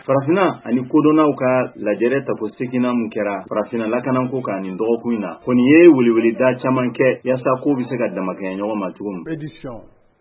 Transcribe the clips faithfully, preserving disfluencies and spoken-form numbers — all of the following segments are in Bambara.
farafina ani kodɔnnaw ka lajɛrɛ tafo segina mun kɛra farafina lakananko kan nin dɔgɔkun in na ko nin ye weleweleda caman kɛ yaasa ko bɛ se ka damakɛɲɛ ɲɔgɔn ma cogo min. Édition.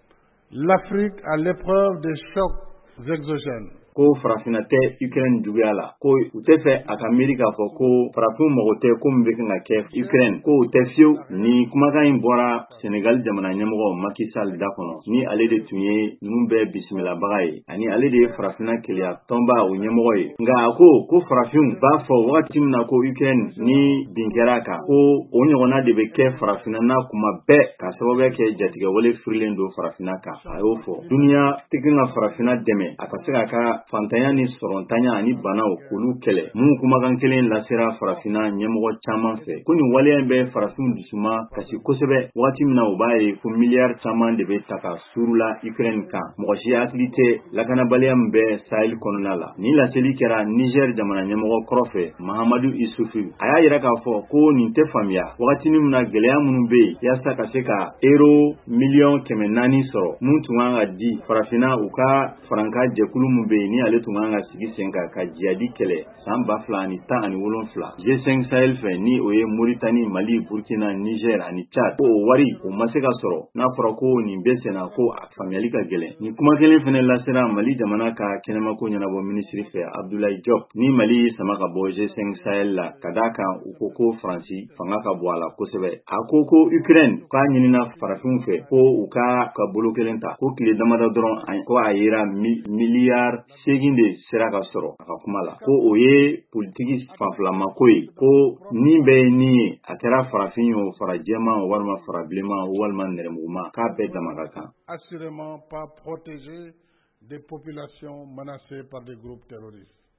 L'Afrique à l'épreuve des chocs exogènes. Ko farafina tɛ Ukraine juguya la ko u tɛ fɛ a ka miiri k'a fɔ ko farafin mago tɛ ko min bɛ kan ka kɛ Ukraine ko u tɛ fiyewu. Ni kumakan in bɔra Senegal jamana ɲɛmɔgɔ Macky Sall da kɔnɔ ni ale de tun ye ninnu bɛɛ bisimilabaga ye ani ale de ye farafina keleya tɔnba o ɲɛmɔgɔ ye. Nka a ko ko farafin b'a fɔ wagati min na ko Ukraine ni bin kɛra a kan ko o ɲɔgɔnna de bɛ kɛ farafina na kuma bɛɛ ka sababuya kɛ jatigɛwale firilen don farafina kan. A y'o fɔ. Duniya tɛ kan ka farafina dɛmɛ a ka se ka ka fantanya ni sɔrɔntanya ani banaw k'olu kɛlɛ. Mun kumakan kelen lasera farafina ɲɛmɔgɔ caman fɛ ko nin waleya in bɛ farafin dusuma kasi kosɛbɛ wagati min na u b'a ye ko miliyari caman de bɛ ta ka suru la Ukraine kan. Mɔgɔ si hakili tɛ lakanabaliya min bɛ Sahel kɔnɔna la. Ni laseli kɛra Niger jamana ɲɛmɔgɔ kɔrɔfɛ Mahamadu Isufu a y'a yira k'a fɔ ko nin tɛ faamuya wagati min na gɛlɛya minnu bɛ yen yaasa ka se ka euro miliyɔn kɛmɛ naani sɔrɔ mun tun kan ka di farafina u ka faranka jɛkulu min bɛ yen ni ale tun kan ka sigi sen kan ka jihadi kɛlɛ san ba fila ani tan ani wolonfila G cinq Sahel fɛ ni o ye Mauritanie, Mali, Burkina, Niger ani Chad ko o wari o ma se ka sɔrɔ n'a fɔra ko nin bɛ senna ko a faamuyali ka gɛlɛn. Nin kuma kelen fana lasera Mali jamana ka kɛnɛmako ɲɛnabɔ minisiri fɛ Abdoulaye Diop ni Mali sama ka bɔ G cinq Sahel la ka d'a kan u ko ko Faransi fanga ka bɔ a la kosɛbɛ. A ko ko Ukraine k'a ɲinina farafinw fɛ ko u ka ka bolo kelen ta ko tile damada dɔrɔn ko a yera miliyari segin de sera ka sɔrɔ a ka kuma la ko o ye politiki fanfilamako ye ko nin bɛɛ ye nin ye a kɛra farafin ye o fara jɛman walima fara bilenman walima nɛrɛmuguma k'a bɛɛ dama ka kan. Assurément pas protégé des populations menacées par des groupes terroristes.